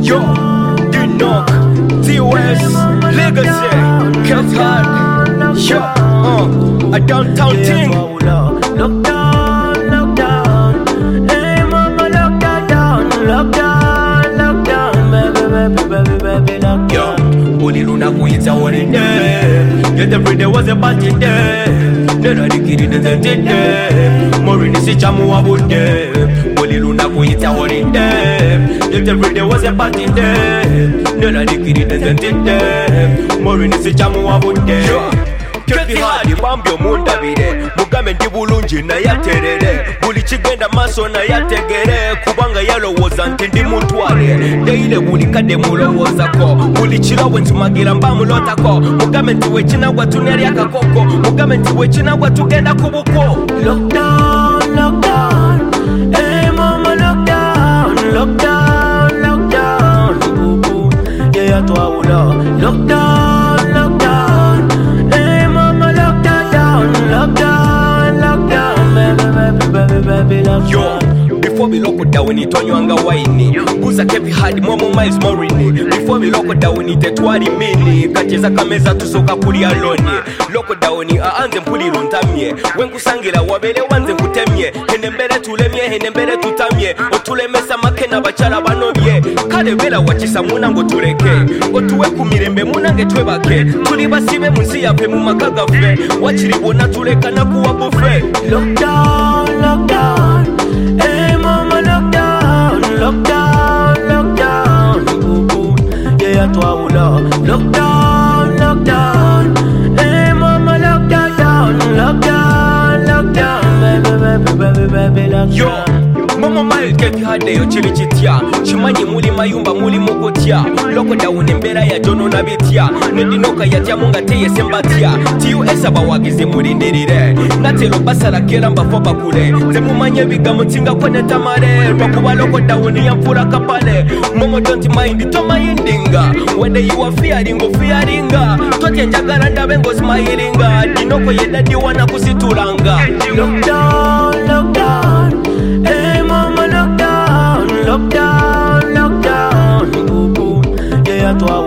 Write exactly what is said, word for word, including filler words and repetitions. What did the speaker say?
Yo, D-Knock, T-West, Legacy, Kevin Hart. Yo, uh, a downtown thing. Lockdown, lockdown, hey mama, lockdown, lockdown, lockdown, baby, baby, baby, baby, lockdown. Yo, Oli Luna kuita wali day. Get every day was a party day. Nera dikiri dente day. Morini si chamu wabude. Oli Luna kuita wali day. Get every day was a party day. Nera dikiri dente day. Morini si chamu wabude. Kevin Hart bambyo mundabire mugambe ndi bulungi naye aterere buli kigenda maaso naye ategere kubanga yalowooza nti ndi mutwale ndeyire buli kadde mulowoozako buli kirawe ntumagira mba mulotako mugambe nti wekinagwa tunalya akakoko mugambe nti wekinagwa tugenda ku buko. Lockdown, lockdown, hey mama, lockdown, lockdown, lockdown, boo yeah twawula. Lockdown, lockdown, hey mama, lockdown, lockdown, lockdown, baby, baby, baby, lockdown. Yo, before we lock down it onywanga wine buza Kevin Hart momo miles morini before we lock down it twali mini kacheza kameza tusoka kuli alone lock down aanze mpuliro ntamye wenkusangira wabele wanze kutemye hene mbere tulemye hene mbere tutamye otulemesa makena bachala banobye kale bela wachisa munango tuleke otuwe ku mirembe munange twebake tuli basibe munsi yape mu makaga fe wachiribona tuleka na kuwa buffet. Lockdown, lockdown, hey mama, lockdown, lockdown, lockdown, boo yeah twawula. Lockdown, lockdown, hey mama, lockdown, lockdown, lockdown, baby, baby, baby, lockdown. Yo, Momo Miles Kevin Hart yo chiri kitya chimanyi muli mayumba muli mukotya lockdown embera ya jono na bitya nedinoka yatya munga teye sembatya tiu esaba wagize mulindirire natelo basala kera mbafo bakule zemumanye biga mutinga kone tamare bakuba lockdown ya mfura kapale. Momo don't mind to mindinga when you are fearing go fearinga tote njagala ndabe ngo smilinga dinoko yedadi wana kusitulanga. Lockdown, lockdown, hey mama, lockdown, lockdown, lockdown, boo yeah twawula.